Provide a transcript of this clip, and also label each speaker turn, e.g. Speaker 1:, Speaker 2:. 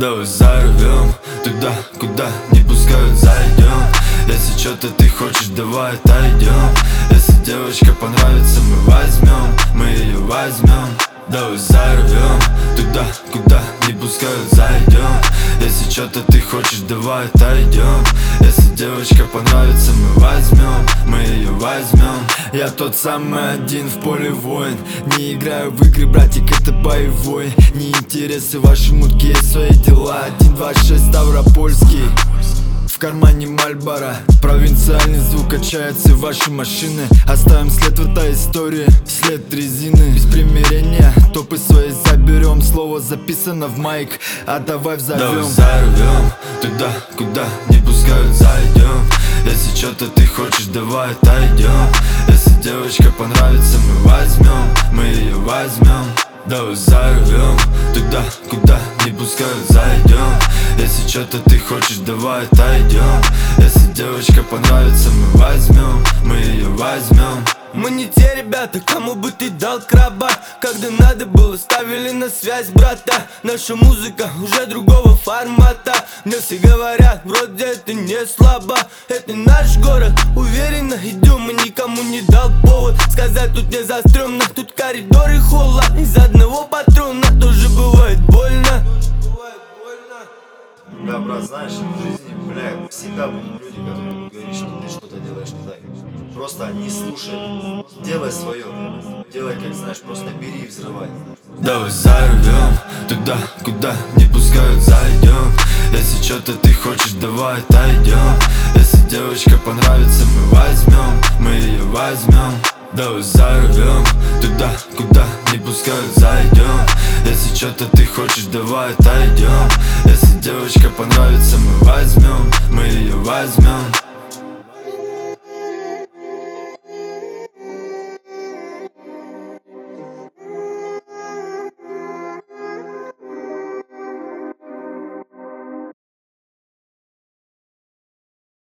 Speaker 1: Давай взорвем туда, куда не пускают, зайдем. Если что-то ты хочешь, давай отойдем. Если девочка понравится, мы возьмем, мы ее возьмем. Давай взорвем туда, куда не пускают, зайдем. Если что-то ты хочешь, давай отойдем. Если девочка понравится, мы возьмем, мы ее возьмем. Я тот самый один в поле воин. Не играю в игры, братик, это боевой. Не интересы ваши мутки, есть свои дела. 1, 2, 6, Ставропольский. В кармане Мальборо. Провинциальный звук качается ваши машины. Оставим след в этой истории, след резины. Без примирения топы свои заберем. Слово записано в майк, а давай взорвем. Давай взорвем туда, куда не пускают, зайдем. Если что-то ты хочешь, давай отойдем. Если девочка понравится, мы возьмем, мы ее возьмем. Давай взорвем туда, куда не пускают, зайдем. Если что-то ты хочешь, давай отойдем. Если девочка понравится, мы возьмем, мы ее возьмем.
Speaker 2: Мы не те ребята, кому бы ты дал краба. Когда надо было, ставили на связь, брата. Наша музыка уже другого формата. Мне все говорят, вроде это не слабо. Это наш город, уверенно идем. И никому не дал повод сказать, тут не застрёмно. Тут коридоры холла, из одного патрона тоже бывает больно.
Speaker 3: Да, брат, знаешь, в жизни, бля, всегда будут люди, которые будут говорить, что ты что-то делаешь не так. Просто не слушай, делай свое, делай, как знаешь, просто бери и взрывай.
Speaker 1: Давай взорвем туда, куда не пускают, зайдем. Если что-то ты хочешь, давай отойдем. Если девочка понравится, мы возьмем, мы ее возьмем. Давай взорвем туда, куда не пускают, зайдем. Если что-то ты хочешь, давай отойдем. Если девочка понравится, мы возьмем, мы ее возьмем.